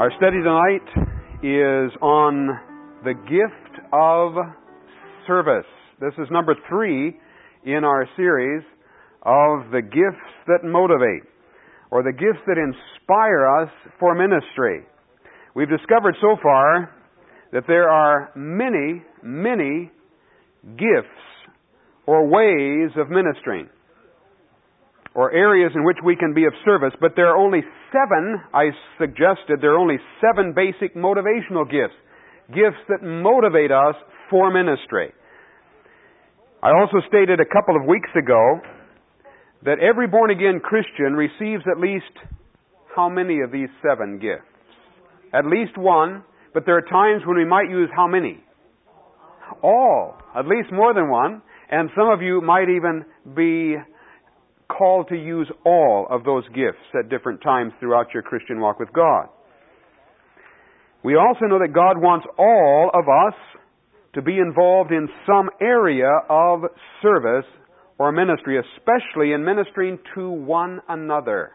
Our study tonight is on the gift of service. This is number 3 in our series of the gifts that motivate, or the gifts that inspire us for ministry. We've discovered so far that there are many, many gifts or ways of ministering, or areas in which we can be of service, but there are only 7, I suggested, there are only 7 basic motivational gifts. Gifts that motivate us for ministry. I also stated a couple of weeks ago that every born-again Christian receives at least how many of these 7 gifts? At least one, but there are times when we might use how many? All. At least more than one. And some of you might even be called to use all of those gifts at different times throughout your Christian walk with God. We also know that God wants all of us to be involved in some area of service or ministry, especially in ministering to one another.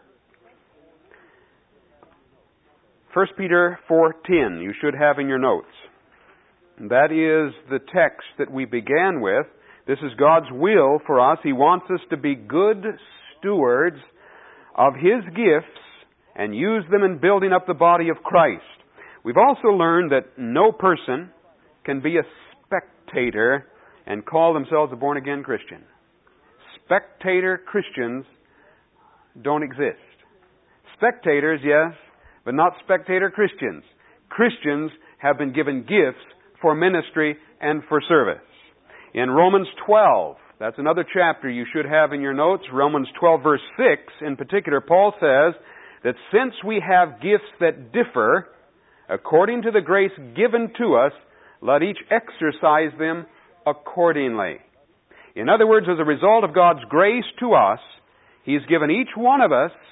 1 Peter 4:10, you should have in your notes. That is the text that we began with. This is God's will for us. He wants us to be good stewards of His gifts and use them in building up the body of Christ. We've also learned that no person can be a spectator and call themselves a born-again Christian. Spectator Christians don't exist. Spectators, yes, but not spectator Christians. Christians have been given gifts for ministry and for service. In Romans 12, that's another chapter you should have in your notes, Romans 12 verse 6 in particular, Paul says that since we have gifts that differ, according to the grace given to us, let each exercise them accordingly. In other words, as a result of God's grace to us, He's given each one of us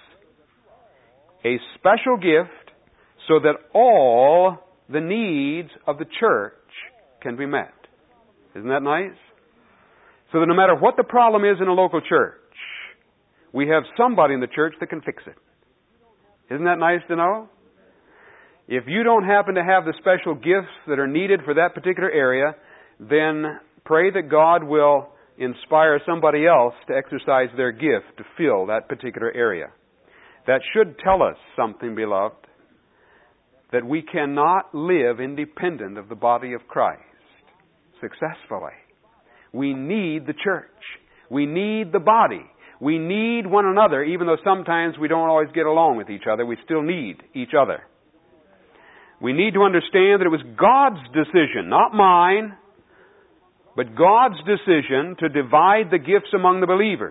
a special gift so that all the needs of the church can be met. Isn't that nice? So that no matter what the problem is in a local church, we have somebody in the church that can fix it. Isn't that nice to know? If you don't happen to have the special gifts that are needed for that particular area, then pray that God will inspire somebody else to exercise their gift to fill that particular area. That should tell us something, beloved, that we cannot live independent of the body of Christ successfully. We need the church. We need the body. We need one another, even though sometimes we don't always get along with each other. We still need each other. We need to understand that it was God's decision, not mine, but God's decision to divide the gifts among the believers.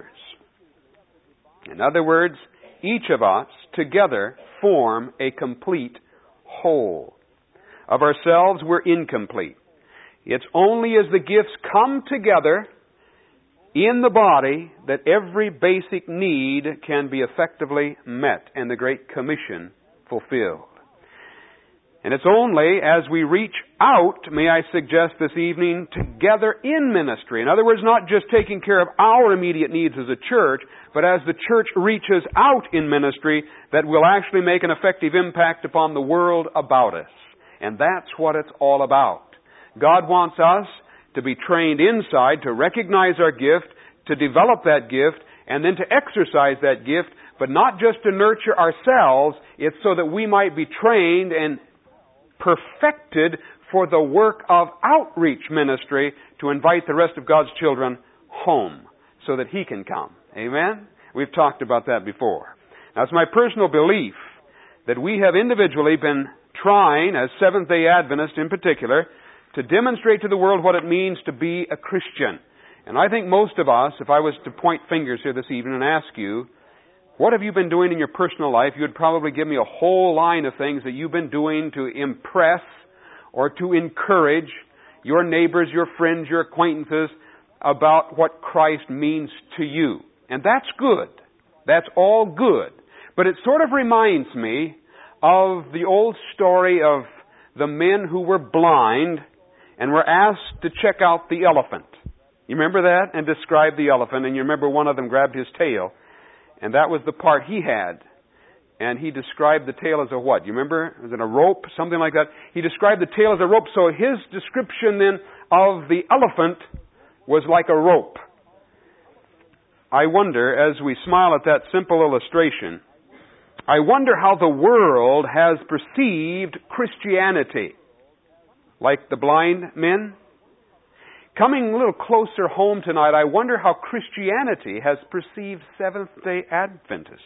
In other words, each of us together form a complete whole. Of ourselves, we're incomplete. It's only as the gifts come together in the body that every basic need can be effectively met and the Great Commission fulfilled. And it's only as we reach out, may I suggest this evening, together in ministry. In other words, not just taking care of our immediate needs as a church, but as the church reaches out in ministry, that will actually make an effective impact upon the world about us. And that's what it's all about. God wants us to be trained inside, to recognize our gift, to develop that gift, and then to exercise that gift, but not just to nurture ourselves. It's so that we might be trained and perfected for the work of outreach ministry to invite the rest of God's children home so that He can come. Amen? We've talked about that before. Now, it's my personal belief that we have individually been trying, as Seventh-day Adventists in particular, to demonstrate to the world what it means to be a Christian. And I think most of us, if I was to point fingers here this evening and ask you, what have you been doing in your personal life? You would probably give me a whole line of things that you've been doing to impress or to encourage your neighbors, your friends, your acquaintances about what Christ means to you. And that's good. That's all good. But it sort of reminds me of the old story of the men who were blind and were asked to check out the elephant. You remember that? And describe the elephant. And you remember one of them grabbed his tail. And that was the part he had And he described the tail as a what? You remember? Was it a rope? Something like that. He described the tail as a rope. So his description then of the elephant was like a rope. I wonder, as we smile at that simple illustration, I wonder how the world has perceived Christianity. Like the blind men? Coming a little closer home tonight, I wonder how Christianity has perceived Seventh-day Adventists.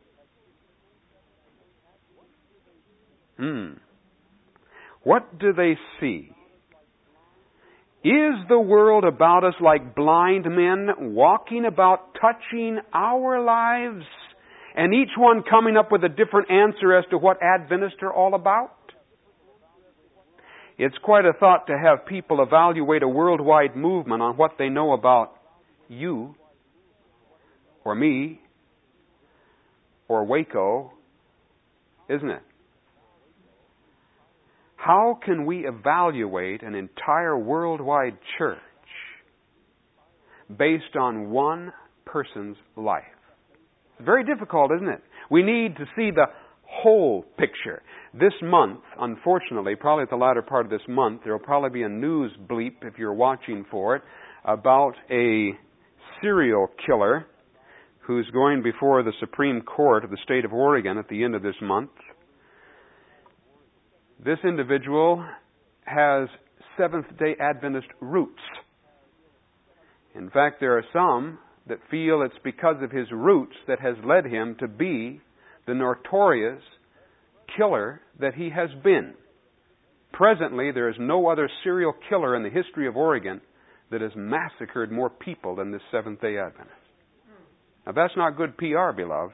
What do they see? Is the world about us like blind men walking about touching our lives and each one coming up with a different answer as to what Adventists are all about? It's quite a thought to have people evaluate a worldwide movement on what they know about you or me or Waco, isn't it? How can we evaluate an entire worldwide church based on one person's life? It's very difficult, isn't it? We need to see the whole picture. This month, unfortunately, probably at the latter part of this month, there will probably be a news bleep, if you're watching for it, about a serial killer who's going before the Supreme Court of the state of Oregon at the end of this month. This individual has Seventh-day Adventist roots. In fact, there are some that feel it's because of his roots that has led him to be the notorious killer that he has been. Presently, there is no other serial killer in the history of Oregon that has massacred more people than this Seventh-day Adventist. Now, that's not good PR, beloved.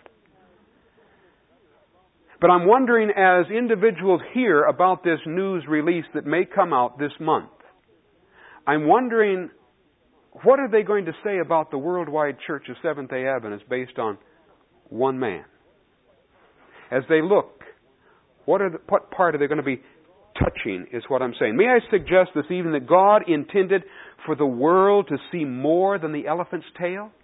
But I'm wondering, as individuals hear about this news release that may come out this month, I'm wondering, what are they going to say about the worldwide Church of Seventh-day Adventists based on one man? As they look, what part are they going to be touching is what I'm saying. May I suggest this evening that God intended for the world to see more than the elephant's tail?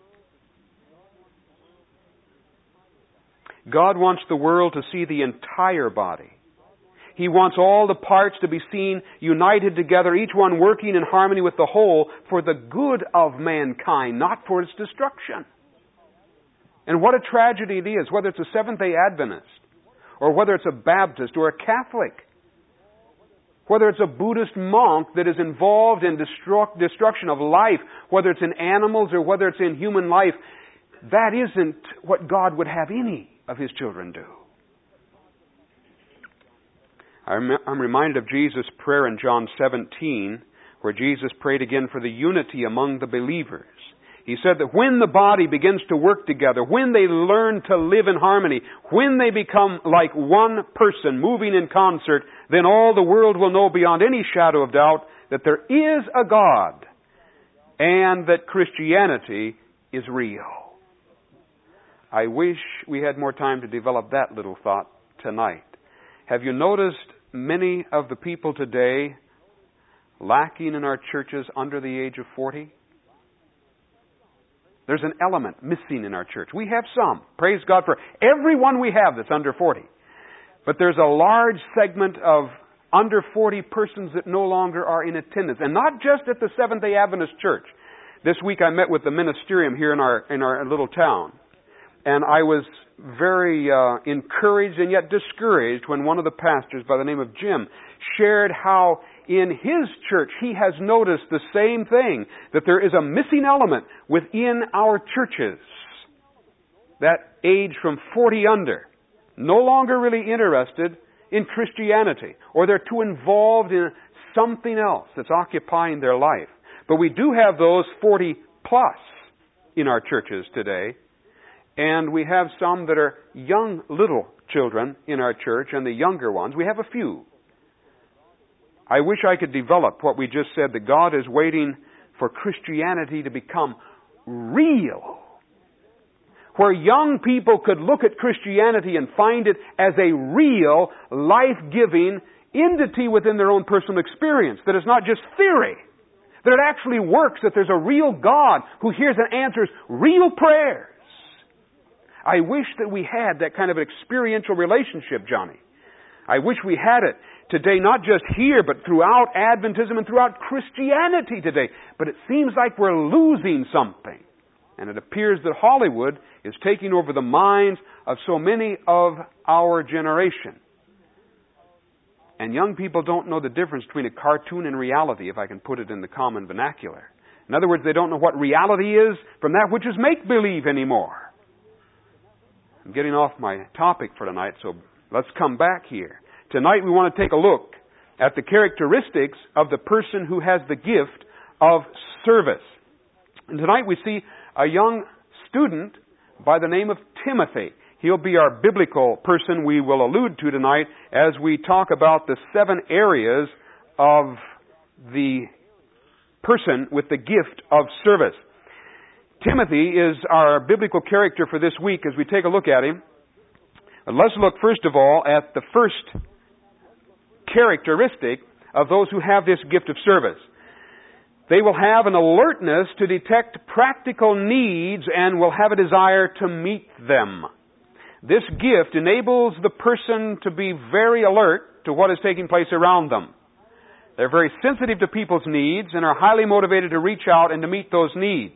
God wants the world to see the entire body. He wants all the parts to be seen united together, each one working in harmony with the whole for the good of mankind, not for its destruction. And what a tragedy it is, whether it's a Seventh-day Adventist, or whether it's a Baptist or a Catholic, whether it's a Buddhist monk that is involved in destruction of life, whether it's in animals or whether it's in human life. That isn't what God would have any of His children do. I'm reminded of Jesus' prayer in John 17, where Jesus prayed again for the unity among the believers. He said that when the body begins to work together, when they learn to live in harmony, when they become like one person moving in concert, then all the world will know beyond any shadow of doubt that there is a God and that Christianity is real. I wish we had more time to develop that little thought tonight. Have you noticed many of the people today lacking in our churches under the age of 40? There's an element missing in our church. We have some. Praise God for everyone we have that's under 40. But there's a large segment of under 40 persons that no longer are in attendance. And not just at the Seventh-day Adventist Church. This week I met with the ministerium here in our little town. And I was very encouraged and yet discouraged when one of the pastors by the name of Jim shared how in his church he has noticed the same thing, that there is a missing element within our churches. That age from 40 under, no longer really interested in Christianity, or they're too involved in something else that's occupying their life. But we do have those 40 plus in our churches today. And we have some that are young little children in our church, and the younger ones, we have a few. I wish I could develop what we just said, that God is waiting for Christianity to become real. Where young people could look at Christianity and find it as a real, life-giving entity within their own personal experience. That it's not just theory. That it actually works, that there's a real God who hears and answers real prayers. I wish that we had that kind of experiential relationship, Johnny. I wish we had it today, not just here, but throughout Adventism and throughout Christianity today. But it seems like we're losing something. And it appears that Hollywood is taking over the minds of so many of our generation. And young people don't know the difference between a cartoon and reality, if I can put it in the common vernacular. In other words, they don't know what reality is from that which is make-believe anymore. I'm getting off my topic for tonight, so let's come back here. Tonight we want to take a look at the characteristics of the person who has the gift of service. And tonight we see a young student by the name of Timothy. He'll be our biblical person we will allude to tonight as we talk about the 7 areas of the person with the gift of service. Timothy is our biblical character for this week as we take a look at him. And let's look first of all at the first characteristic of those who have this gift of service. They will have an alertness to detect practical needs and will have a desire to meet them. This gift enables the person to be very alert to what is taking place around them. They're very sensitive to people's needs and are highly motivated to reach out and to meet those needs.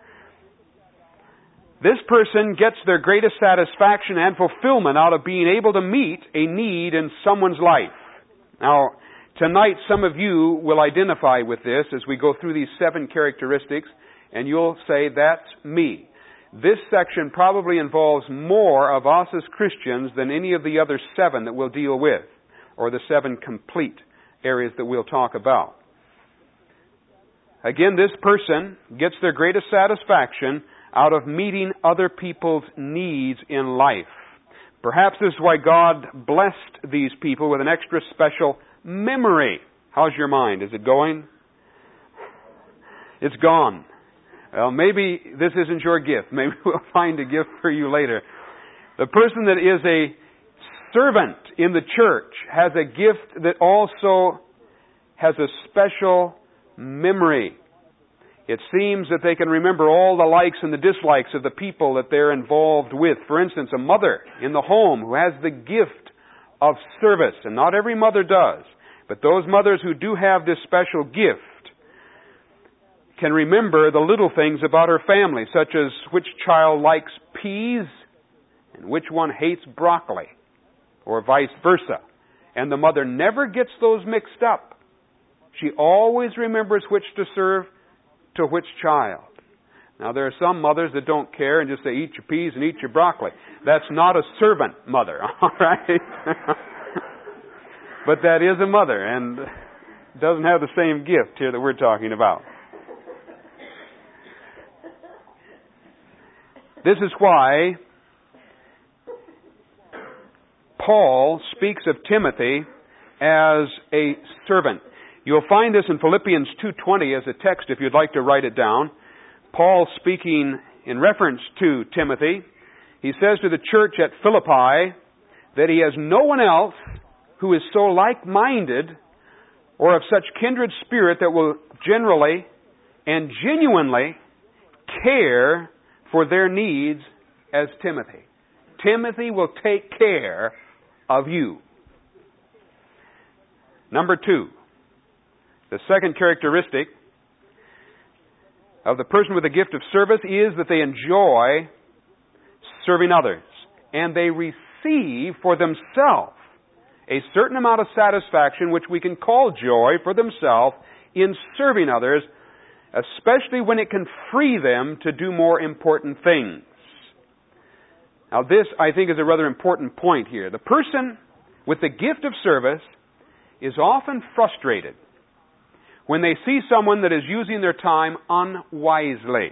This person gets their greatest satisfaction and fulfillment out of being able to meet a need in someone's life. Now, tonight some of you will identify with this as we go through these 7 characteristics, and you'll say, that's me. This section probably involves more of us as Christians than any of the other 7 that we'll deal with, or the 7 complete areas that we'll talk about. Again, this person gets their greatest satisfaction out of meeting other people's needs in life. Perhaps this is why God blessed these people with an extra special memory. How's your mind? Is it going? It's gone. Well, maybe this isn't your gift. Maybe we'll find a gift for you later. The person that is a servant in the church has a gift that also has a special memory. It seems that they can remember all the likes and the dislikes of the people that they're involved with. For instance, a mother in the home who has the gift of service, and not every mother does, but those mothers who do have this special gift can remember the little things about her family, such as which child likes peas and which one hates broccoli, or vice versa. And the mother never gets those mixed up. She always remembers which to serve to which child. Now, there are some mothers that don't care and just say, eat your peas and eat your broccoli. That's not a servant mother, all right? But that is a mother, and doesn't have the same gift here that we're talking about. This is why Paul speaks of Timothy as a servant. You'll find this in Philippians 2:20 as a text if you'd like to write it down. Paul speaking in reference to Timothy, he says to the church at Philippi that he has no one else who is so like-minded or of such kindred spirit that will generally and genuinely care for their needs as Timothy. Timothy will take care of you. Number 2. The second characteristic of the person with the gift of service is that they enjoy serving others. And they receive for themselves a certain amount of satisfaction, which we can call joy, for themselves in serving others, especially when it can free them to do more important things. Now this, I think, is a rather important point here. The person with the gift of service is often frustrated when they see someone that is using their time unwisely.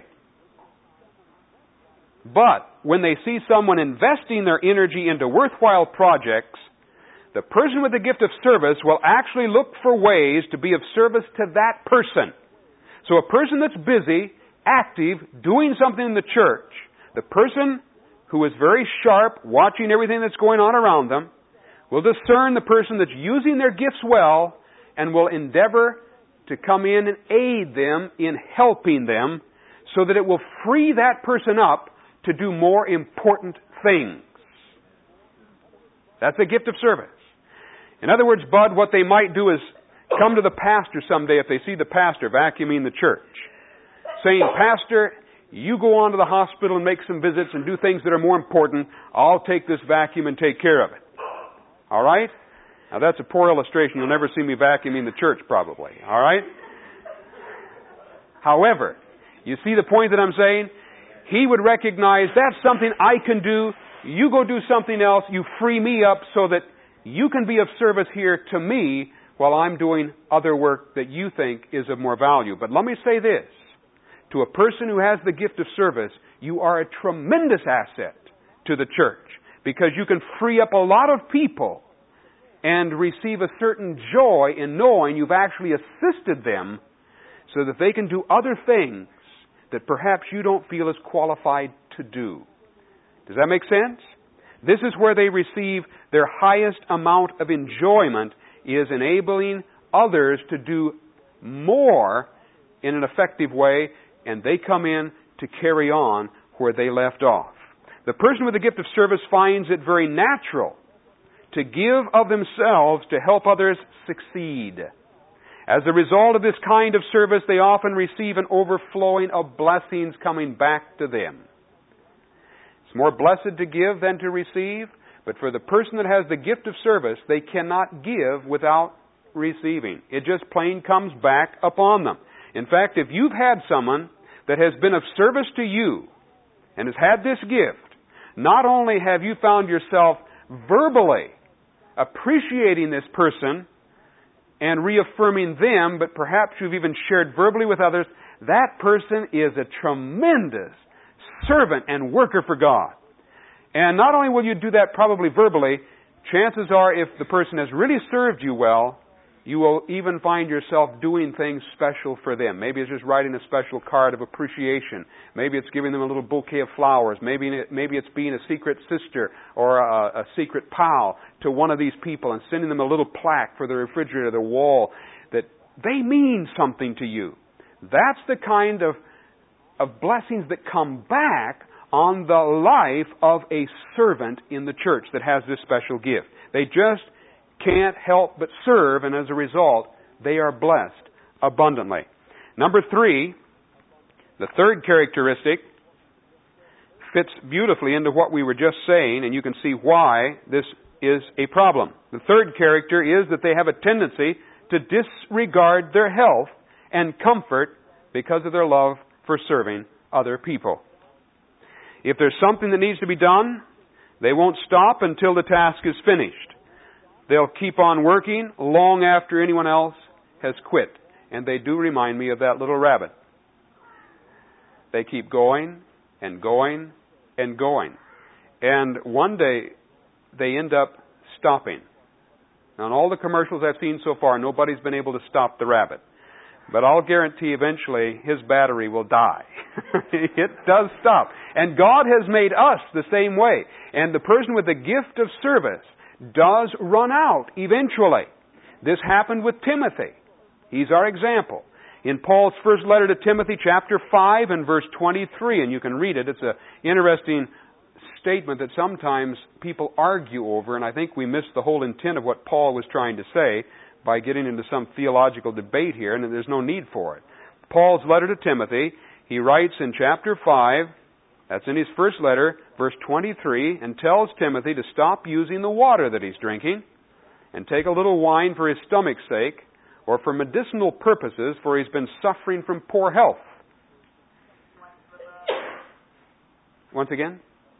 But when they see someone investing their energy into worthwhile projects, the person with the gift of service will actually look for ways to be of service to that person. So a person that's busy, active, doing something in the church, the person who is very sharp, watching everything that's going on around them, will discern the person that's using their gifts well and will endeavor to come in and aid them in helping them so that it will free that person up to do more important things. That's a gift of service. In other words, Bud, what they might do is come to the pastor someday if they see the pastor vacuuming the church, saying, Pastor, you go on to the hospital and make some visits and do things that are more important. I'll take this vacuum and take care of it. All right? Now, that's a poor illustration. You'll never see me vacuuming the church, probably. All right? However, you see the point that I'm saying? He would recognize that's something I can do. You go do something else. You free me up so that you can be of service here to me while I'm doing other work that you think is of more value. But let me say this. To a person who has the gift of service, you are a tremendous asset to the church because you can free up a lot of people and receive a certain joy in knowing you've actually assisted them so that they can do other things that perhaps you don't feel as qualified to do. Does that make sense? This is where they receive their highest amount of enjoyment, is enabling others to do more in an effective way, and they come in to carry on where they left off. The person with the gift of service finds it very natural to give of themselves to help others succeed. As a result of this kind of service, they often receive an overflowing of blessings coming back to them. It's more blessed to give than to receive, but for the person that has the gift of service, they cannot give without receiving. It just plain comes back upon them. In fact, if you've had someone that has been of service to you and has had this gift, not only have you found yourself verbally appreciating this person and reaffirming them, but perhaps you've even shared verbally with others, that person is a tremendous servant and worker for God. And not only will you do that probably verbally, chances are if the person has really served you well, you will even find yourself doing things special for them. Maybe it's just writing a special card of appreciation. Maybe it's giving them a little bouquet of flowers. Maybe it's being a secret sister or a secret pal to one of these people and sending them a little plaque for the refrigerator, the wall, that they mean something to you. That's the kind of blessings that come back on the life of a servant in the church that has this special gift. They just can't help but serve, and as a result, they are blessed abundantly. Number 3, the third characteristic fits beautifully into what we were just saying, and you can see why this is a problem. The third character is that they have a tendency to disregard their health and comfort because of their love for serving other people. If there's something that needs to be done, they won't stop until the task is finished. They'll keep on working long after anyone else has quit. And they do remind me of that little rabbit. They keep going and going and going. And one day, they end up stopping. Now, in all the commercials I've seen so far, nobody's been able to stop the rabbit. But I'll guarantee eventually his battery will die. It does stop. And God has made us the same way. And the person with the gift of service does run out eventually. This happened with Timothy. He's our example. In Paul's first letter to Timothy, chapter 5 and verse 23, and you can read it. It's an interesting statement that sometimes people argue over, and I think we miss the whole intent of what Paul was trying to say by getting into some theological debate here, and there's no need for it. Paul's letter to Timothy, he writes in chapter 5, that's in his first letter, verse 23, and tells Timothy to stop using the water that he's drinking and take a little wine for his stomach's sake or for medicinal purposes, for he's been suffering from poor health. Once again?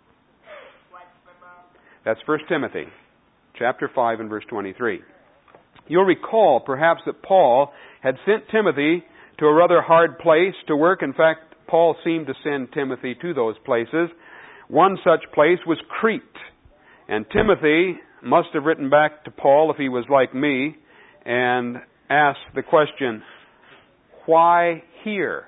That's 1 Timothy, chapter 5 and verse 23. You'll recall, perhaps, that Paul had sent Timothy to a rather hard place to work. In fact, Paul seemed to send Timothy to those places. One such place was Crete. And Timothy must have written back to Paul, if he was like me, and asked the question, why here?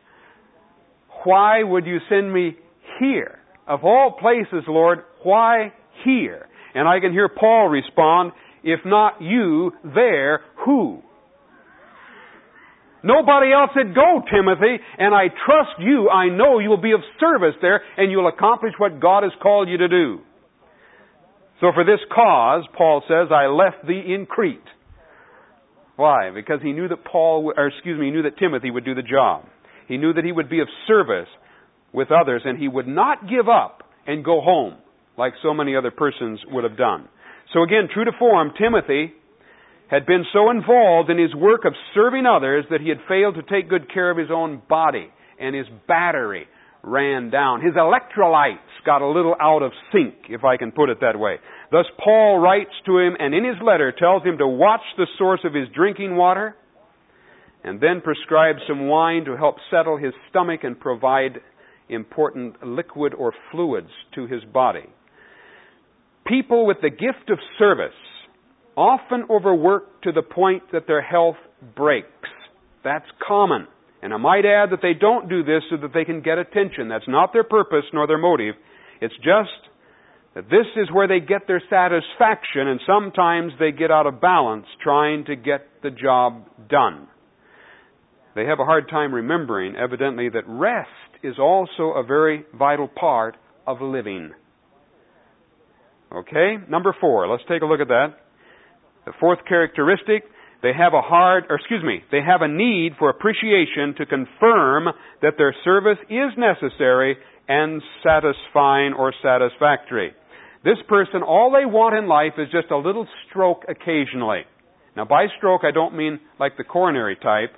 Why would you send me here? Of all places, Lord, why here? And I can hear Paul respond, if not you, there, who? Nobody else said, "Go, Timothy, and I trust you. I know you will be of service there, and you'll accomplish what God has called you to do." So for this cause, Paul says, "I left thee in Crete." Why? Because he knew that he knew that Timothy would do the job. He knew that he would be of service with others, and he would not give up and go home like so many other persons would have done. So again, true to form, Timothy had been so involved in his work of serving others that he had failed to take good care of his own body, and his battery ran down. His electrolytes got a little out of sync, if I can put it that way. Thus Paul writes to him, and in his letter tells him to watch the source of his drinking water, and then prescribe some wine to help settle his stomach and provide important liquid or fluids to his body. People with the gift of service often overwork to the point that their health breaks. That's common. And I might add that they don't do this so that they can get attention. That's not their purpose nor their motive. It's just that this is where they get their satisfaction, and sometimes they get out of balance trying to get the job done. They have a hard time remembering, evidently, that rest is also a very vital part of living. Okay, number 4. Let's take a look at that. The fourth characteristic, they have a need for appreciation to confirm that their service is necessary and satisfying or satisfactory. This person, all they want in life is just a little stroke occasionally. Now, by stroke, I don't mean like the coronary type.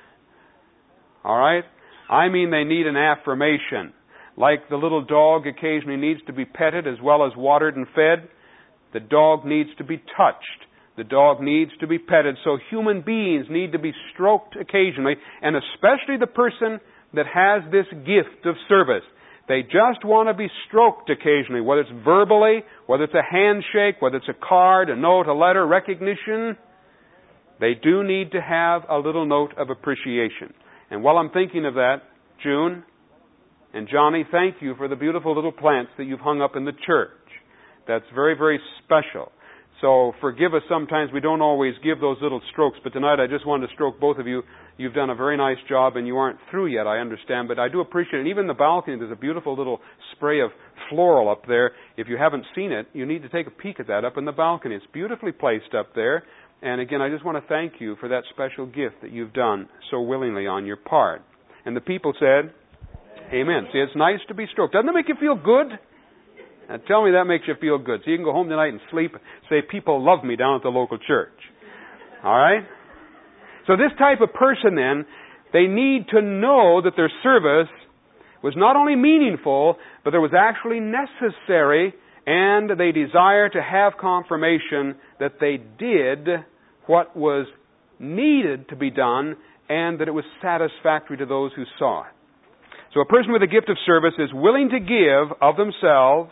All right? I mean they need an affirmation. Like the little dog occasionally needs to be petted as well as watered and fed, the dog needs to be touched. The dog needs to be petted. So human beings need to be stroked occasionally, and especially the person that has this gift of service. They just want to be stroked occasionally, whether it's verbally, whether it's a handshake, whether it's a card, a note, a letter, recognition. They do need to have a little note of appreciation. And while I'm thinking of that, June and Johnny, thank you for the beautiful little plants that you've hung up in the church. That's very, very special. So forgive us, sometimes we don't always give those little strokes, but tonight I just wanted to stroke both of you. You've done a very nice job, and you aren't through yet, I understand, but I do appreciate it. And even the balcony, there's a beautiful little spray of floral up there. If you haven't seen it, you need to take a peek at that up in the balcony. It's beautifully placed up there. And again, I just want to thank you for that special gift that you've done so willingly on your part. And the people said, Amen. See, it's nice to be stroked. Doesn't it make you feel good? Now tell me that makes you feel good. So you can go home tonight and sleep, say, people love me down at the local church. All right? So this type of person then, they need to know that their service was not only meaningful, but it was actually necessary, and they desire to have confirmation that they did what was needed to be done, and that it was satisfactory to those who saw it. So a person with a gift of service is willing to give of themselves,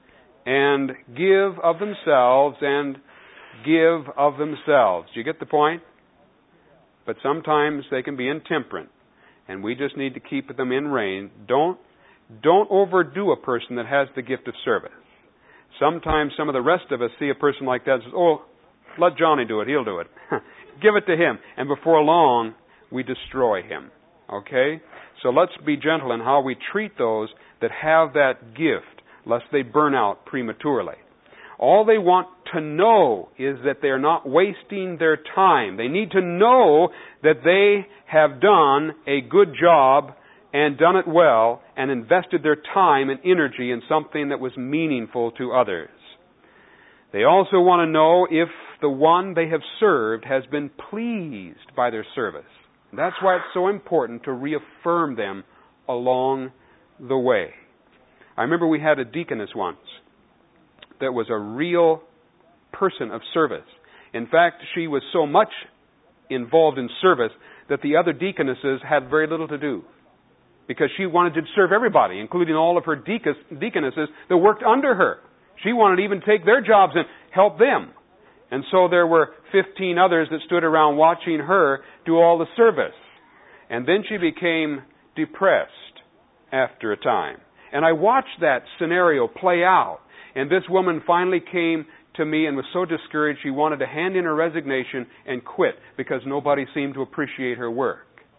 and give of themselves, and give of themselves. Do you get the point? But sometimes they can be intemperate, and we just need to keep them in rein. Don't overdo a person that has the gift of service. Sometimes some of the rest of us see a person like that and says, oh, let Johnny do it, he'll do it. Give it to him. And before long, we destroy him. Okay? So let's be gentle in how we treat those that have that gift, lest they burn out prematurely. All they want to know is that they're not wasting their time. They need to know that they have done a good job and done it well and invested their time and energy in something that was meaningful to others. They also want to know if the one they have served has been pleased by their service. That's why it's so important to reaffirm them along the way. I remember we had a deaconess once that was a real person of service. In fact, she was so much involved in service that the other deaconesses had very little to do, because she wanted to serve everybody, including all of her deaconesses that worked under her. She wanted to even take their jobs and help them. And so there were 15 others that stood around watching her do all the service. And then she became depressed after a time. And I watched that scenario play out. And this woman finally came to me and was so discouraged she wanted to hand in her resignation and quit because nobody seemed to appreciate her work.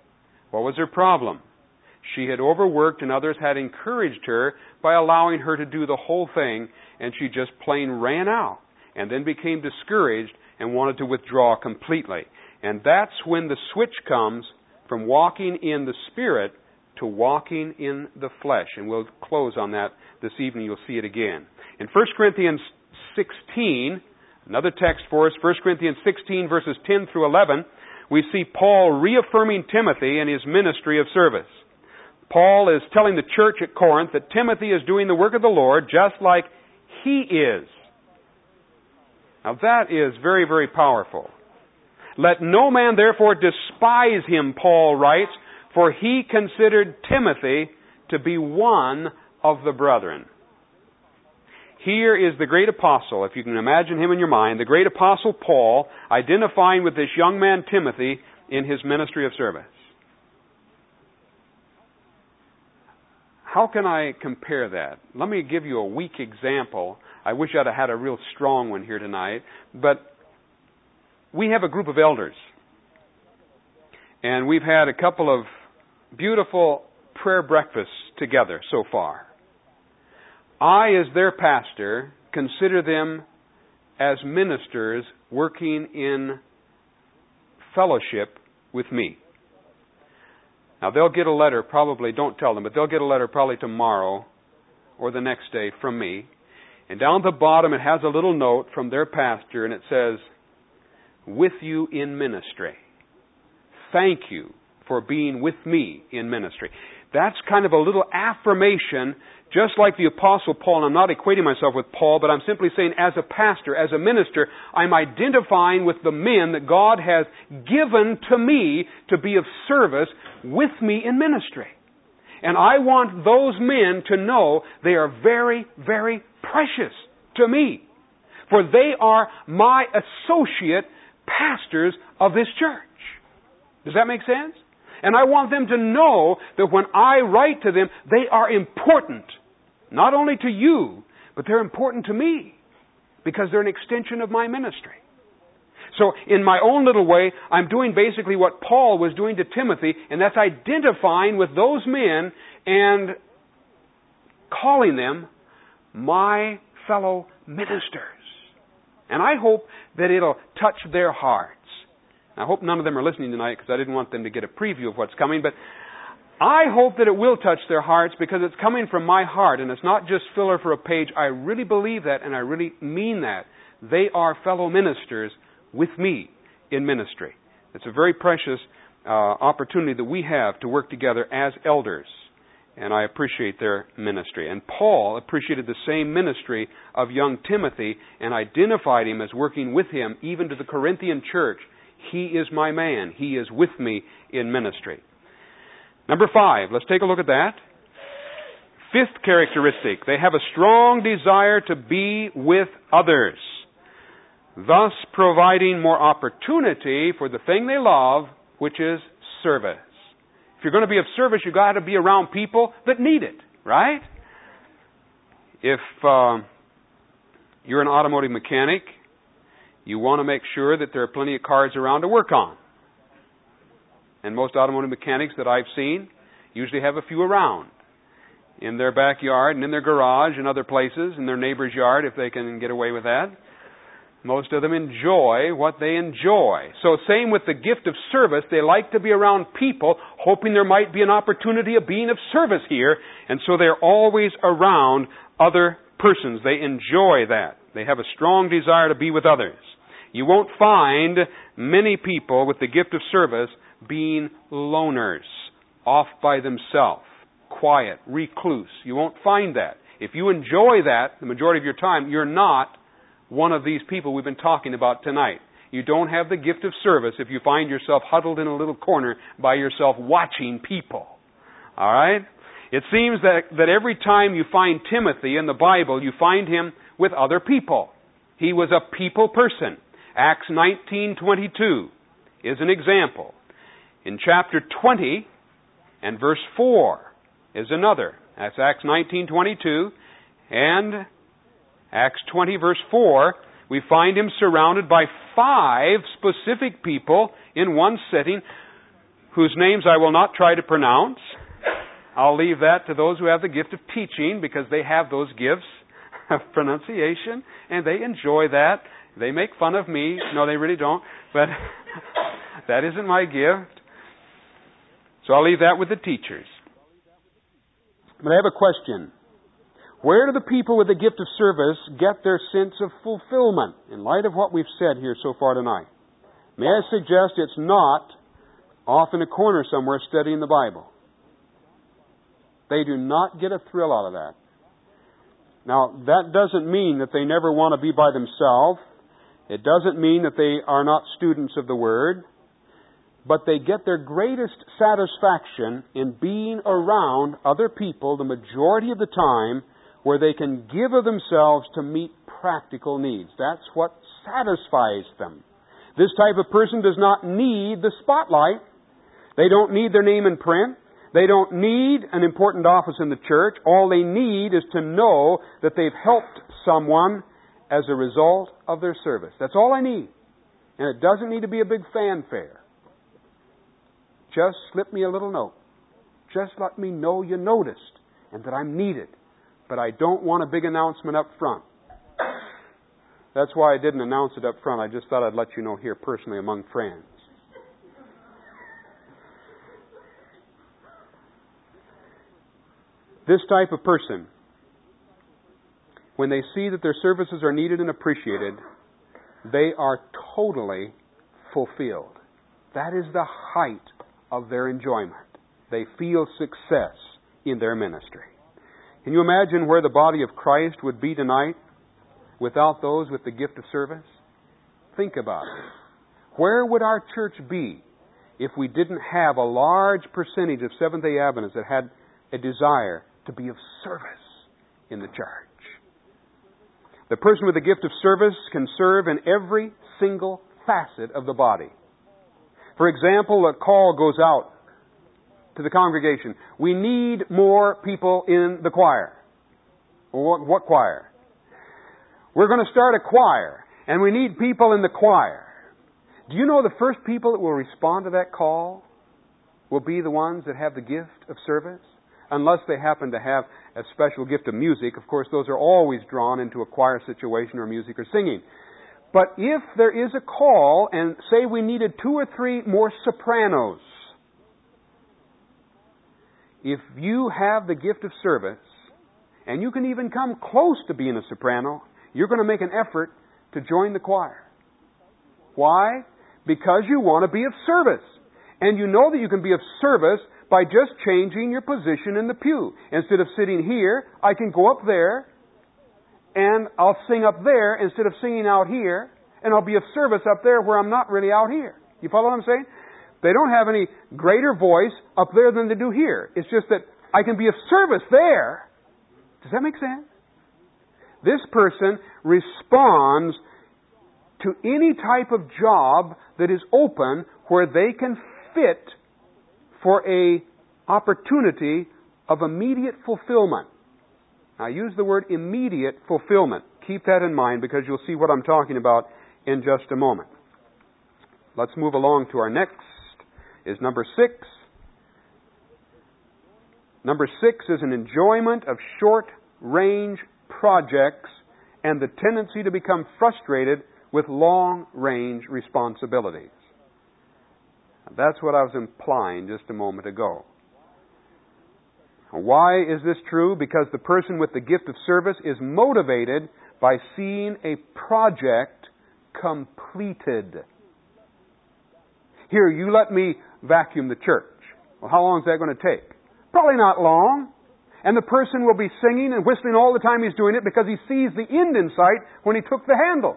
What was her problem? She had overworked, and others had encouraged her by allowing her to do the whole thing, and she just plain ran out and then became discouraged and wanted to withdraw completely. And that's when the switch comes from walking in the Spirit to walking in the flesh. And we'll close on that this evening. You'll see it again. In 1 Corinthians 16, another text for us, 1 Corinthians 16, verses 10 through 11, we see Paul reaffirming Timothy in his ministry of service. Paul is telling the church at Corinth that Timothy is doing the work of the Lord just like he is. Now that is very, very powerful. Let no man therefore despise him, Paul writes, for he considered Timothy to be one of the brethren. Here is the great apostle, if you can imagine him in your mind, the great apostle Paul identifying with this young man Timothy in his ministry of service. How can I compare that? Let me give you a weak example. I wish I'd have had a real strong one here tonight. But we have a group of elders. And we've had a couple of beautiful prayer breakfasts together so far. I, as their pastor, consider them as ministers working in fellowship with me. Now, they'll get a letter probably, don't tell them, but they'll get a letter probably tomorrow or the next day from me. And down at the bottom it has a little note from their pastor, and it says, with you in ministry. Thank you for being with me in ministry. That's kind of a little affirmation, just like the Apostle Paul. And I'm not equating myself with Paul, but I'm simply saying as a pastor, as a minister, I'm identifying with the men that God has given to me to be of service with me in ministry. And I want those men to know they are very, very precious to me. For they are my associate pastors of this church. Does that make sense? And I want them to know that when I write to them, they are important. Not only to you, but they're important to me. Because they're an extension of my ministry. So in my own little way, I'm doing basically what Paul was doing to Timothy, and that's identifying with those men and calling them my fellow ministers. And I hope that it'll touch their hearts. I hope none of them are listening tonight because I didn't want them to get a preview of what's coming, but I hope that it will touch their hearts because it's coming from my heart, and it's not just filler for a page. I really believe that, and I really mean that. They are fellow ministers with me in ministry. It's a very precious opportunity that we have to work together as elders, and I appreciate their ministry. And Paul appreciated the same ministry of young Timothy and identified him as working with him even to the Corinthian church. He is my man. He is with me in ministry. Number 5, let's take a look at that. Fifth characteristic, they have a strong desire to be with others, thus providing more opportunity for the thing they love, which is service. If you're going to be of service, you've got to be around people that need it, right? If you're an automotive mechanic, you want to make sure that there are plenty of cars around to work on. And most automotive mechanics that I've seen usually have a few around in their backyard and in their garage and other places, in their neighbor's yard if they can get away with that. Most of them enjoy what they enjoy. So same with the gift of service. They like to be around people, hoping there might be an opportunity of being of service here. And so they're always around other persons. They enjoy that. They have a strong desire to be with others. You won't find many people with the gift of service being loners, off by themselves, quiet, recluse. You won't find that. If you enjoy that the majority of your time, you're not one of these people we've been talking about tonight. You don't have the gift of service if you find yourself huddled in a little corner by yourself watching people. All right? It seems that every time you find Timothy in the Bible, you find him with other people. He was a people person. Acts 19:22 is an example. In chapter 20 and verse 4 is another. That's Acts 19:22 and Acts 20 verse 4. We find him surrounded by 5 specific people in one setting whose names I will not try to pronounce. I'll leave that to those who have the gift of teaching, because they have those gifts of pronunciation, and they enjoy that. They make fun of me. No, they really don't. But that isn't my gift. So I'll leave that with the teachers. But I have a question. Where do the people with the gift of service get their sense of fulfillment in light of what we've said here so far tonight? May I suggest it's not off in a corner somewhere studying the Bible. They do not get a thrill out of that. Now, that doesn't mean that they never want to be by themselves. It doesn't mean that they are not students of the Word. But they get their greatest satisfaction in being around other people the majority of the time, where they can give of themselves to meet practical needs. That's what satisfies them. This type of person does not need the spotlight. They don't need their name in print. They don't need an important office in the church. All they need is to know that they've helped someone as a result of their service. That's all I need. And it doesn't need to be a big fanfare. Just slip me a little note. Just let me know you noticed and that I'm needed. But I don't want a big announcement up front. That's why I didn't announce it up front. I just thought I'd let you know here personally among friends. This type of person, when they see that their services are needed and appreciated, they are totally fulfilled. That is the height of their enjoyment. They feel success in their ministry. Can you imagine where the body of Christ would be tonight without those with the gift of service? Think about it. Where would our church be if we didn't have a large percentage of Seventh-day Adventists that had a desire to be of service in the church? The person with the gift of service can serve in every single facet of the body. For example, a call goes out to the congregation. We need more people in the choir. What choir? We're going to start a choir, and we need people in the choir. Do you know the first people that will respond to that call will be the ones that have the gift of service? Unless they happen to have a special gift of music. Of course, those are always drawn into a choir situation or music or singing. But if there is a call, and say we needed 2 or 3 more sopranos, if you have the gift of service, and you can even come close to being a soprano, you're going to make an effort to join the choir. Why? Because you want to be of service. And you know that you can be of service by just changing your position in the pew. Instead of sitting here, I can go up there, and I'll sing up there instead of singing out here, and I'll be of service up there where I'm not really out here. You follow what I'm saying? They don't have any greater voice up there than they do here. It's just that I can be of service there. Does that make sense? This person responds to any type of job that is open where they can fit for a opportunity of immediate fulfillment. Now, I use the word immediate fulfillment. Keep that in mind, because you'll see what I'm talking about in just a moment. Let's move along to our next, is number 6. Number 6 is an enjoyment of short-range projects and the tendency to become frustrated with long-range responsibilities. That's what I was implying just a moment ago. Why is this true? Because the person with the gift of service is motivated by seeing a project completed. Here, you let me vacuum the church. Well, how long is that going to take? Probably not long. And the person will be singing and whistling all the time he's doing it because he sees the end in sight when he took the handle.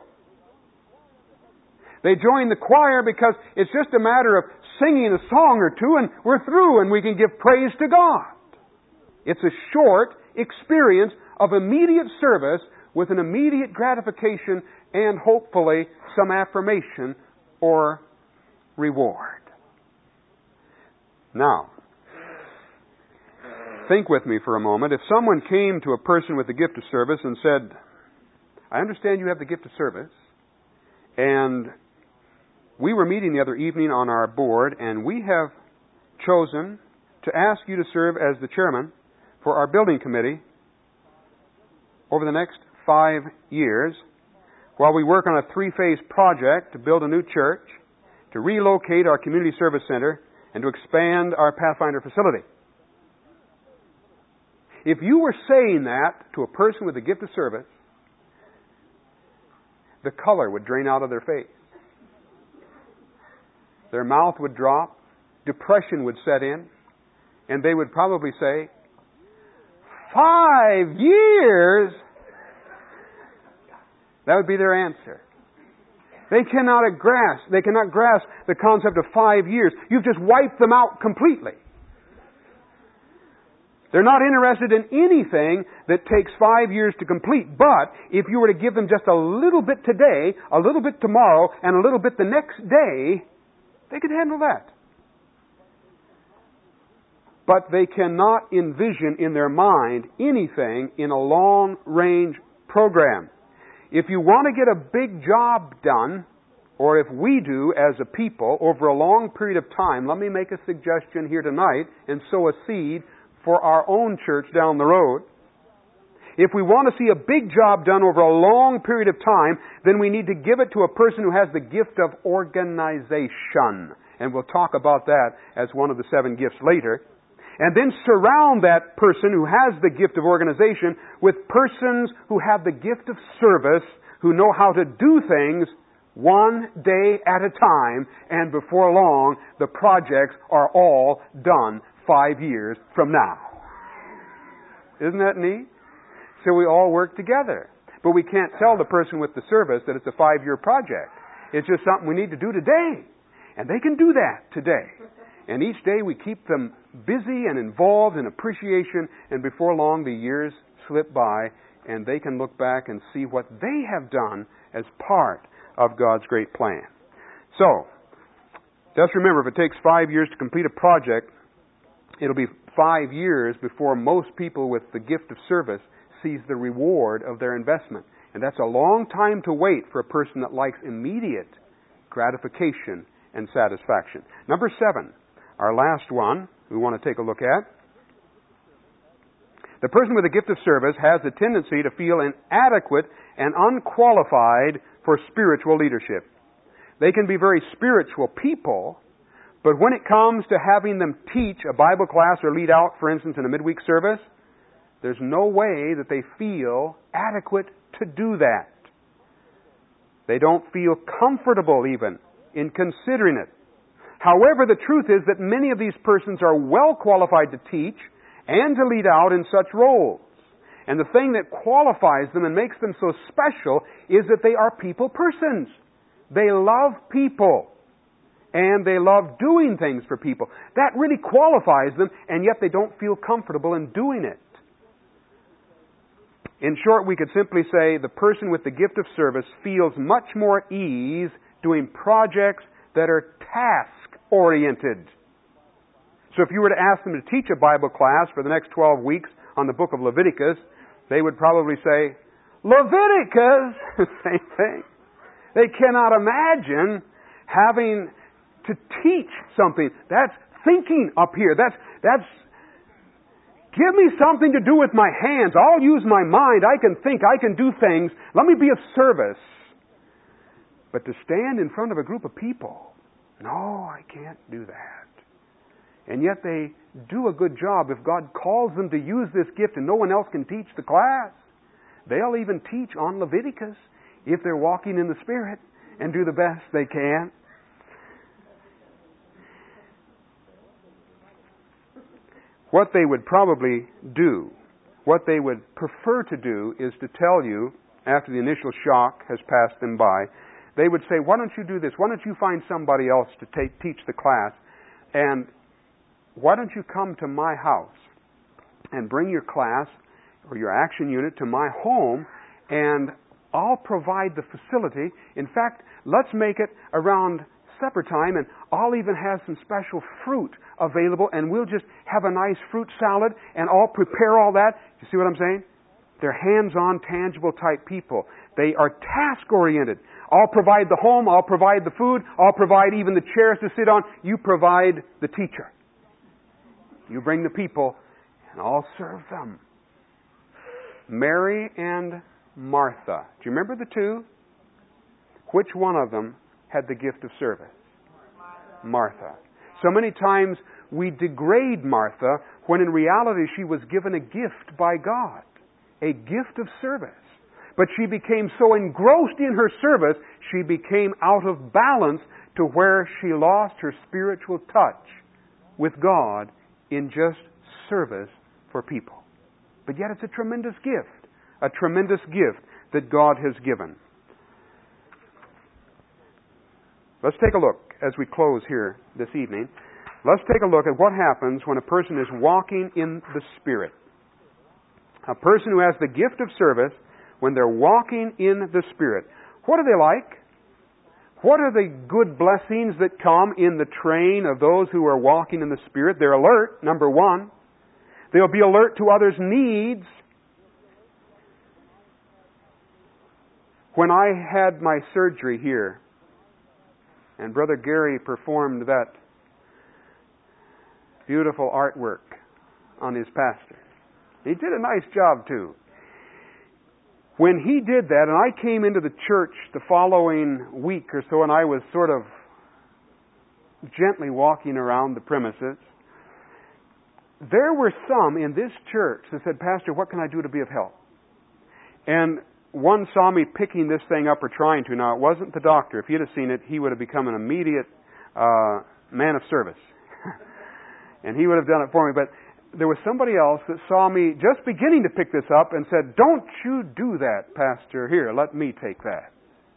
They join the choir because it's just a matter of singing a song or two and we're through and we can give praise to God. It's a short experience of immediate service with an immediate gratification and hopefully some affirmation or reward. Now, think with me for a moment. If someone came to a person with the gift of service and said, I understand you have the gift of service, and we were meeting the other evening on our board, and we have chosen to ask you to serve as the chairman for our building committee over the next 5 years while we work on a 3-phase project to build a new church, to relocate our community service center, and to expand our Pathfinder facility. If you were saying that to a person with the gift of service, the color would drain out of their face. Their mouth would drop, depression would set in, and they would probably say, 5 years? That would be their answer. They cannot grasp the concept of 5 years. You've just wiped them out completely. They're not interested in anything that takes 5 years to complete. But if you were to give them just a little bit today, a little bit tomorrow, and a little bit the next day, they could handle that. But they cannot envision in their mind anything in a long-range program. If you want to get a big job done, or if we do as a people over a long period of time, let me make a suggestion here tonight and sow a seed for our own church down the road. If we want to see a big job done over a long period of time, then we need to give it to a person who has the gift of organization. And we'll talk about that as one of the 7 gifts later. And then surround that person who has the gift of organization with persons who have the gift of service, who know how to do things one day at a time, and before long, the projects are all done 5 years from now. Isn't that neat? So we all work together. But we can't tell the person with the service that it's a 5-year project. It's just something we need to do today. And they can do that today. And each day we keep them busy and involved in appreciation, and before long the years slip by, and they can look back and see what they have done as part of God's great plan. So, just remember, if it takes 5 years to complete a project, it'll be 5 years before most people with the gift of service sees the reward of their investment. And that's a long time to wait for a person that likes immediate gratification and satisfaction. Number 7, our last one we want to take a look at. The person with a gift of service has a tendency to feel inadequate and unqualified for spiritual leadership. They can be very spiritual people, but when it comes to having them teach a Bible class or lead out, for instance, in a midweek service, there's no way that they feel adequate to do that. They don't feel comfortable even in considering it. However, the truth is that many of these persons are well qualified to teach and to lead out in such roles. And the thing that qualifies them and makes them so special is that they are people persons. They love people. And they love doing things for people. That really qualifies them, and yet they don't feel comfortable in doing it. In short, we could simply say the person with the gift of service feels much more ease doing projects that are task-oriented. So if you were to ask them to teach a Bible class for the next 12 weeks on the book of Leviticus, they would probably say, Leviticus! Same thing. They cannot imagine having to teach something. That's thinking up here. That's give me something to do with my hands. I'll use my mind. I can think. I can do things. Let me be of service. But to stand in front of a group of people, no, I can't do that. And yet they do a good job. If God calls them to use this gift and no one else can teach the class, they'll even teach on Leviticus if they're walking in the Spirit and do the best they can. What they would probably do, what they would prefer to do, is to tell you, after the initial shock has passed them by, they would say, why don't you do this? Why don't you find somebody else to teach the class? And why don't you come to my house and bring your class or your action unit to my home, and I'll provide the facility. In fact, let's make it around supper time, and I'll even have some special fruit available, and we'll just have a nice fruit salad, and I'll prepare all that. You see what I'm saying? They're hands-on, tangible type people. They are task-oriented. I'll provide the home, I'll provide the food, I'll provide even the chairs to sit on. You provide the teacher. You bring the people, and I'll serve them. Mary and Martha. Do you remember the two? Which one of them had the gift of service? Martha. So many times we degrade Martha when in reality she was given a gift by God. A gift of service. But she became so engrossed in her service, she became out of balance to where she lost her spiritual touch with God in just service for people. But yet it's a tremendous gift that God has given. Let's take a look as we close here this evening. Let's take a look at what happens when a person is walking in the Spirit. A person who has the gift of service, when they're walking in the Spirit, what are they like? What are the good blessings that come in the train of those who are walking in the Spirit? They're alert, number one. They'll be alert to others' needs. When I had my surgery here, and Brother Gary performed that beautiful artwork on his pastor, he did a nice job too. When he did that, and I came into the church the following week or so, and I was sort of gently walking around the premises, there were some in this church that said, "Pastor, what can I do to be of help?" And one saw me picking this thing up or trying to. Now, it wasn't the doctor. If he'd have seen it, he would have become an immediate man of service. And he would have done it for me. But there was somebody else that saw me just beginning to pick this up and said, "Don't you do that, Pastor. Here, let me take that.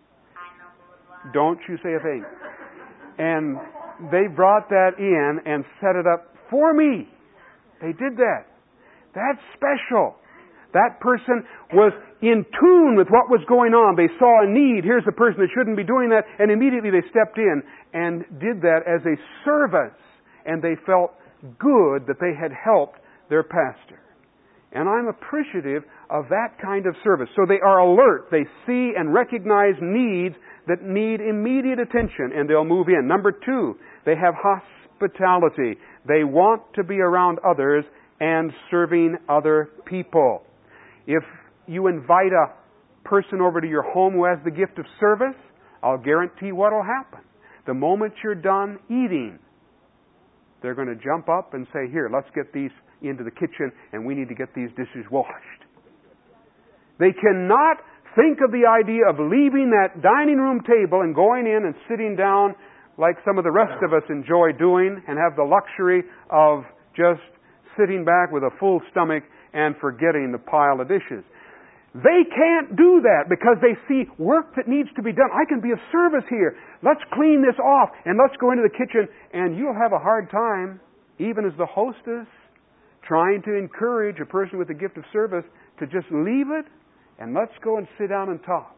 Don't you say a thing." And they brought that in and set it up for me. They did that. That's special. That person was in tune with what was going on. They saw a need. Here's a person that shouldn't be doing that. And immediately they stepped in and did that as a service. And they felt good that they had helped their pastor. And I'm appreciative of that kind of service. So they are alert. They see and recognize needs that need immediate attention, and they'll move in. Number two, they have hospitality. They want to be around others and serving other people. If you invite a person over to your home who has the gift of service, I'll guarantee what will happen. The moment you're done eating, they're going to jump up and say, "Here, let's get these into the kitchen, and we need to get these dishes washed." They cannot think of the idea of leaving that dining room table and going in and sitting down like some of the rest of us enjoy doing and have the luxury of just sitting back with a full stomach and forgetting the pile of dishes. They can't do that because they see work that needs to be done. I can be of service here. Let's clean this off and let's go into the kitchen, and you'll have a hard time, even as the hostess, trying to encourage a person with the gift of service to just leave it and let's go and sit down and talk.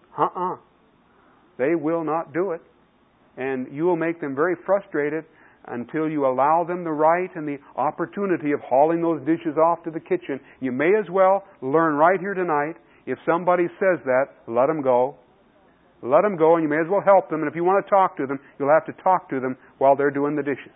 They will not do it. And you will make them very frustrated until you allow them the right and the opportunity of hauling those dishes off to the kitchen. You may as well learn right here tonight, if somebody says that, let them go. Let them go, and you may as well help them. And if you want to talk to them, you'll have to talk to them while they're doing the dishes.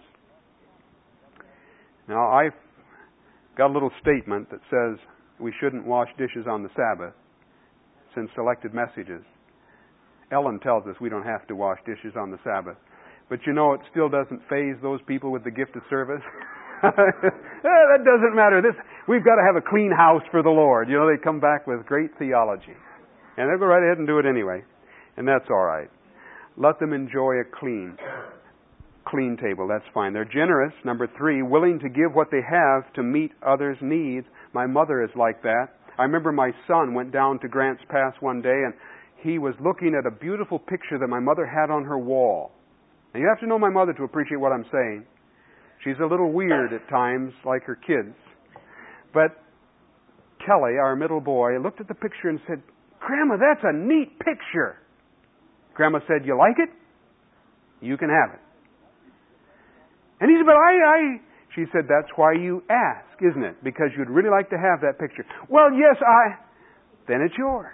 Now, I've got a little statement that says we shouldn't wash dishes on the Sabbath. Since Selected Messages, Ellen tells us we don't have to wash dishes on the Sabbath. But you know, it still doesn't faze those people with the gift of service. That doesn't matter. We've got to have a clean house for the Lord. You know, they come back with great theology. And they go right ahead and do it anyway. And that's all right. Let them enjoy a clean table. That's fine. They're generous. Number three, willing to give what they have to meet others' needs. My mother is like that. I remember my son went down to Grants Pass one day, and he was looking at a beautiful picture that my mother had on her wall. And you have to know my mother to appreciate what I'm saying. She's a little weird at times, like her kids. But Kelly, our middle boy, looked at the picture and said, "Grandma, that's a neat picture." Grandma said, "You like it? You can have it." And he said, "But She said, "That's why you ask, isn't it? Because you'd really like to have that picture." "Well, yes, Then it's yours."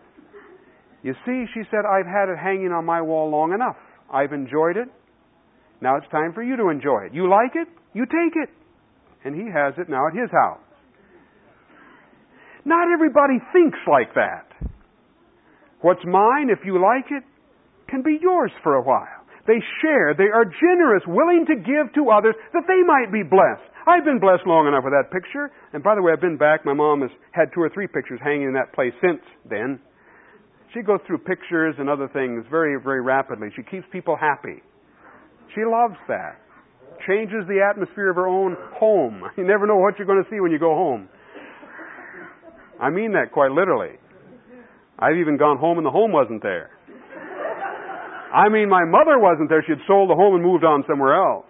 You see, she said, "I've had it hanging on my wall long enough. I've enjoyed it. Now it's time for you to enjoy it. You like it? You take it. And He has it now at His house. Not everybody thinks like that. What's mine, if you like it, can be yours for a while. They share. They are generous, willing to give to others that they might be blessed. I've been blessed long enough with that picture. And by the way, I've been back. My mom has had 2 or 3 pictures hanging in that place since then. She goes through pictures and other things very, very rapidly. She keeps people happy. She loves that. Changes the atmosphere of her own home. You never know what you're going to see when you go home. I mean that quite literally. I've even gone home and the home wasn't there. I mean, my mother wasn't there. She had sold the home and moved on somewhere else.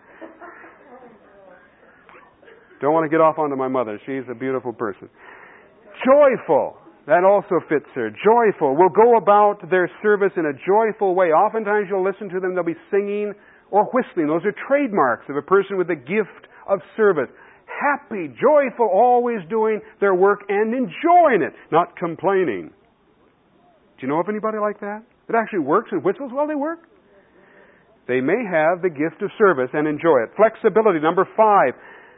Don't want to get off onto my mother. She's a beautiful person. Joyful. That also fits her. Joyful. Will go about their service in a joyful way. Oftentimes you'll listen to them. They'll be singing or whistling. Those are trademarks of a person with the gift of service. Happy, joyful, always doing their work and enjoying it, not complaining. Do you know of anybody like that? That actually works and whistles while they work? They may have the gift of service and enjoy it. Flexibility, number 5.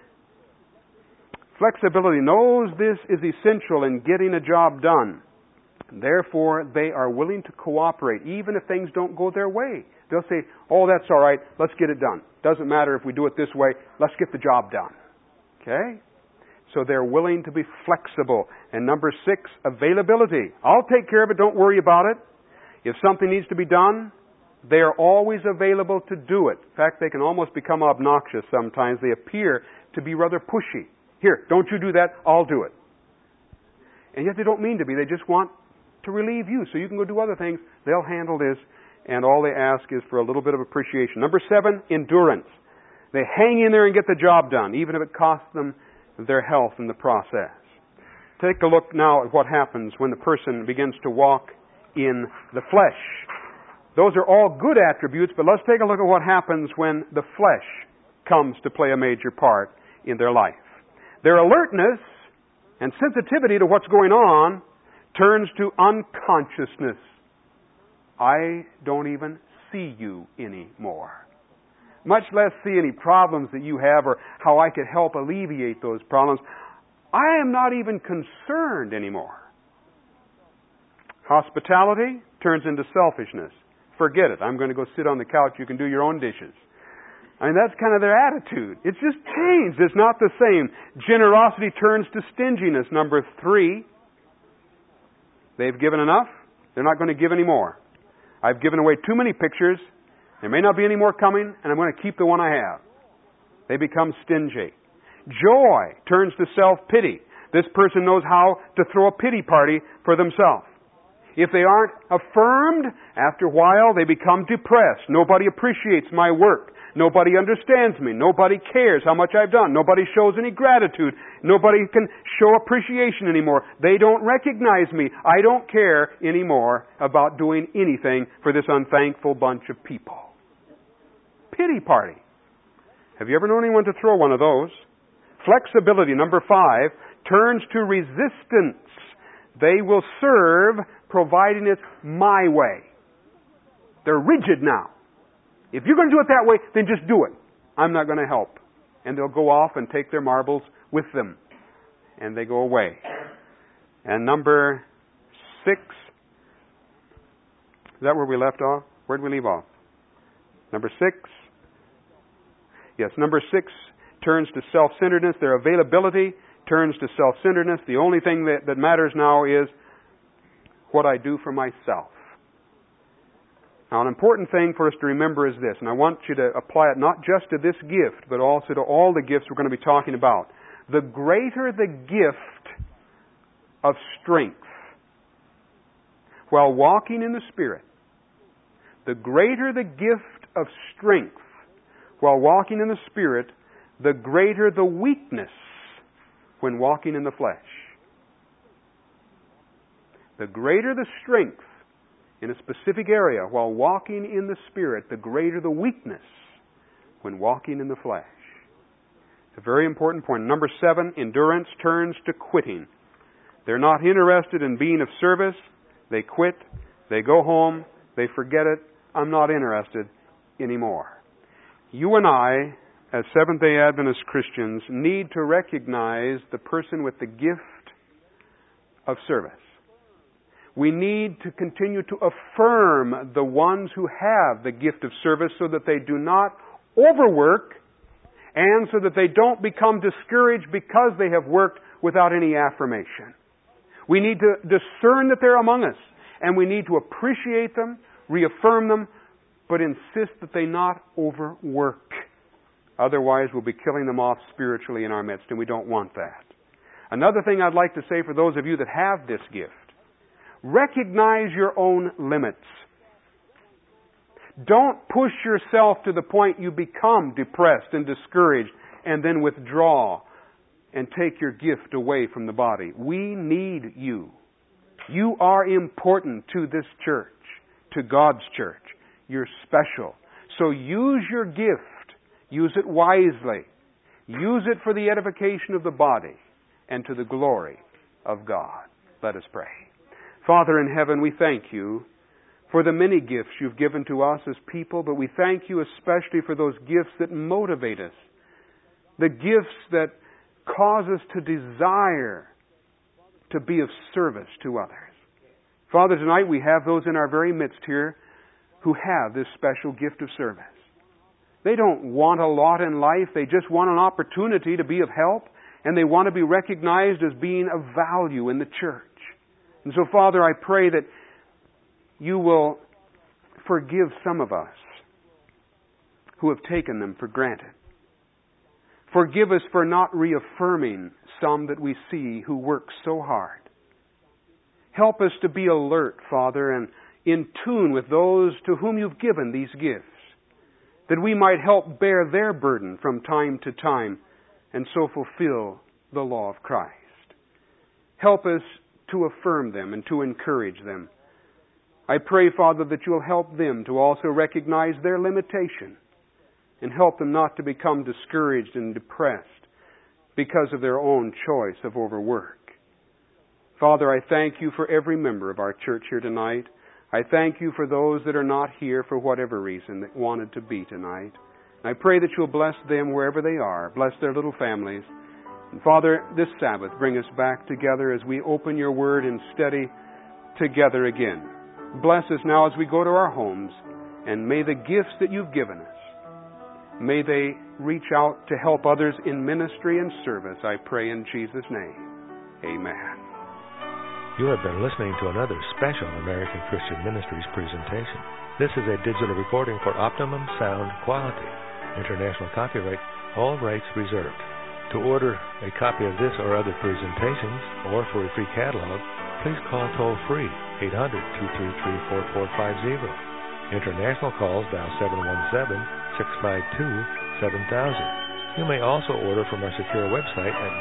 Flexibility knows this is essential in getting a job done. Therefore, they are willing to cooperate, even if things don't go their way. They'll say, oh, that's all right, let's get it done. Doesn't matter if we do it this way, let's get the job done. Okay? So they're willing to be flexible. And number 6, availability. I'll take care of it, don't worry about it. If something needs to be done, they are always available to do it. In fact, they can almost become obnoxious sometimes. They appear to be rather pushy. Here, don't you do that, I'll do it. And yet they don't mean to be. They just want to relieve you so you can go do other things. They'll handle this, and all they ask is for a little bit of appreciation. Number 7, endurance. They hang in there and get the job done, even if it costs them their health in the process. Take a look now at what happens when the person begins to walk in the flesh. Those are all good attributes, but let's take a look at what happens when the flesh comes to play a major part in their life. Their alertness and sensitivity to what's going on turns to unconsciousness. I don't even see you anymore. Much less see any problems that you have or how I could help alleviate those problems. I am not even concerned anymore. Hospitality turns into selfishness. Forget it. I'm going to go sit on the couch. You can do your own dishes. I mean, that's kind of their attitude. It's just changed. It's not the same. Generosity turns to stinginess. Number 3, they've given enough. They're not going to give any more. I've given away too many pictures. There may not be any more coming, and I'm going to keep the one I have. They become stingy. Joy turns to self-pity. This person knows how to throw a pity party for themselves. If they aren't affirmed, after a while they become depressed. Nobody appreciates my work. Nobody understands me. Nobody cares how much I've done. Nobody shows any gratitude. Nobody can show appreciation anymore. They don't recognize me. I don't care anymore about doing anything for this unthankful bunch of people. Pity party. Have you ever known anyone to throw one of those? Flexibility, number 5, turns to resistance. They will serve providing it's my way. They're rigid now. If you're going to do it that way, then just do it. I'm not going to help. And they'll go off and take their marbles with them. And they go away. And number 6, is that where we left off? Where did we leave off? Number 6? Yes, number 6 turns to self-centeredness. Their availability turns to self-centeredness. The only thing that matters now is what I do for myself. Now, an important thing for us to remember is this, and I want you to apply it not just to this gift, but also to all the gifts we're going to be talking about. The greater the gift of strength while walking in the Spirit, the greater the gift of strength while walking in the Spirit, the greater the weakness when walking in the flesh. The greater the strength in a specific area while walking in the Spirit, the greater the weakness when walking in the flesh. It's a very important point. Number 7, endurance turns to quitting. They're not interested in being of service. They quit. They go home. They forget it. I'm not interested anymore. You and I, as Seventh-day Adventist Christians, need to recognize the person with the gift of service. We need to continue to affirm the ones who have the gift of service so that they do not overwork and so that they don't become discouraged because they have worked without any affirmation. We need to discern that they're among us, and we need to appreciate them, reaffirm them, but insist that they not overwork. Otherwise, we'll be killing them off spiritually in our midst, and we don't want that. Another thing I'd like to say for those of you that have this gift, recognize your own limits. Don't push yourself to the point you become depressed and discouraged and then withdraw and take your gift away from the body. We need you. You are important to this church, to God's church. You're special. So use your gift. Use it wisely. Use it for the edification of the body and to the glory of God. Let us pray. Father in heaven, we thank you for the many gifts you've given to us as people, but we thank you especially for those gifts that motivate us, the gifts that cause us to desire to be of service to others. Father, tonight we have those in our very midst here who have this special gift of service. They don't want a lot in life. They just want an opportunity to be of help, and they want to be recognized as being of value in the church. And so, Father, I pray that you will forgive some of us who have taken them for granted. Forgive us for not reaffirming some that we see who work so hard. Help us to be alert, Father, and in tune with those to whom you've given these gifts, that we might help bear their burden from time to time and so fulfill the law of Christ. Help us to affirm them and to encourage them. I pray, Father, that you'll help them to also recognize their limitation and help them not to become discouraged and depressed because of their own choice of overwork. Father, I thank you for every member of our church here tonight. I thank you for those that are not here for whatever reason that wanted to be tonight. And I pray that you'll bless them wherever they are. Bless their little families. And Father, this Sabbath, bring us back together as we open your word and study together again. Bless us now as we go to our homes, and may the gifts that you've given us, may they reach out to help others in ministry and service, I pray in Jesus' name. Amen. You have been listening to another special American Christian Ministries presentation. This is a digital recording for optimum sound quality. International copyright, all rights reserved. To order a copy of this or other presentations, or for a free catalog, please call toll-free 800-233-4450. International calls dial 717-652-7000. You may also order from our secure website at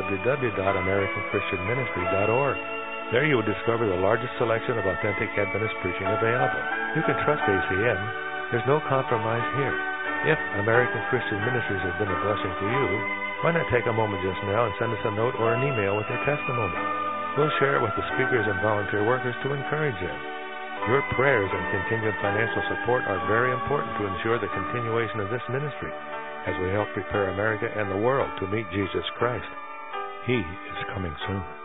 www.americanchristianministry.org. There you will discover the largest selection of authentic Adventist preaching available. You can trust ACM. There's no compromise here. If American Christian Ministries has been a blessing to you, why not take a moment just now and send us a note or an email with your testimony? We'll share it with the speakers and volunteer workers to encourage them. Your prayers and continued financial support are very important to ensure the continuation of this ministry as we help prepare America and the world to meet Jesus Christ. He is coming soon.